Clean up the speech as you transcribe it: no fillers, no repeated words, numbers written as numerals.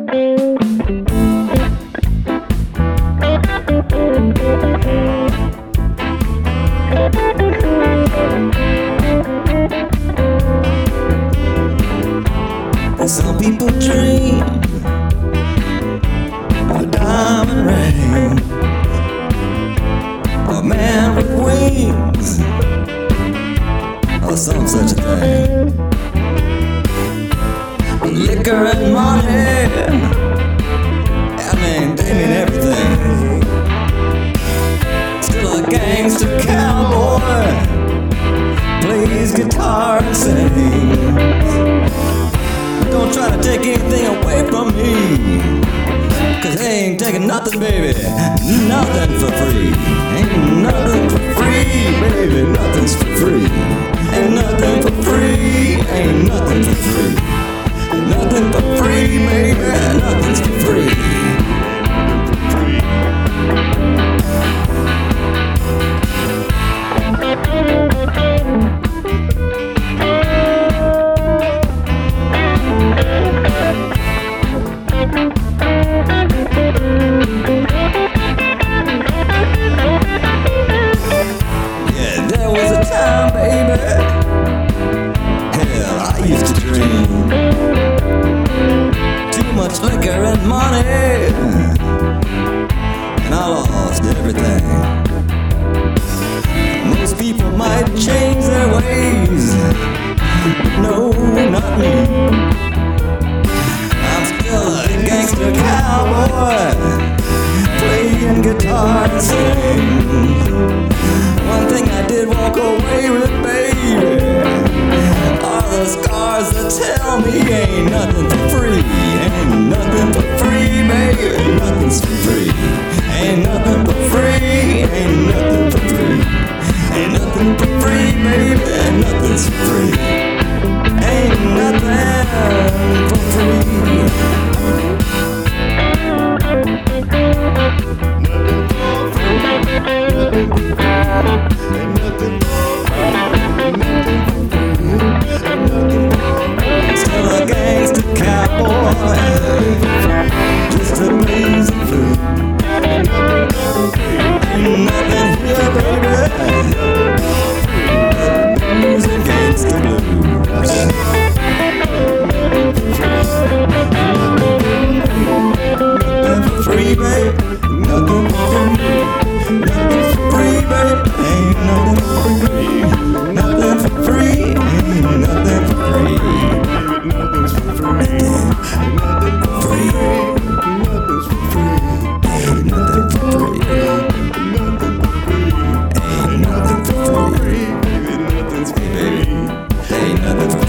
Some people dream of diamond ring, a man with wings, or some such thing. Liquor and money, they mean everything. Still a gangster cowboy, plays guitar and sings. Don't try to take anything away from me, 'cause they ain't taking nothing, baby. Nothing for free. Ain't nothing for free, baby. Nothing's for free. Ain't nothing for free. Ain't nothing for free. Nothing for free, baby. Nothing's for free. There was a time, baby, hell, I used to dream. Too much liquor and money, and I lost everything. Most people might change their ways, but no, not me. I'm still a gangster cowboy, playing guitar and sing. One thing I did walk away with, baby, are the scars that tell me ain't nothing for free. Ain't nothing for free, baby. Nothing's for free. Ain't nothing for free. Ain't nothing for free. Ain't nothing for free, baby. Nothing's for free. Ain't nothing for free. Still a gangster cowboy, just a blazing fool. Ain't nothing here, baby. Music gangster blues. Nothing for free, baby. Nothing for free. Nothing for free, baby. Ain't nothing for free. Nothing for free. Ain't nothing for free. Nothing's for free. Nothing for free. Nothing's for free. Ain't nothing for free. Ain't nothing for free. Ain't nothing for free. Ain't nothing for free.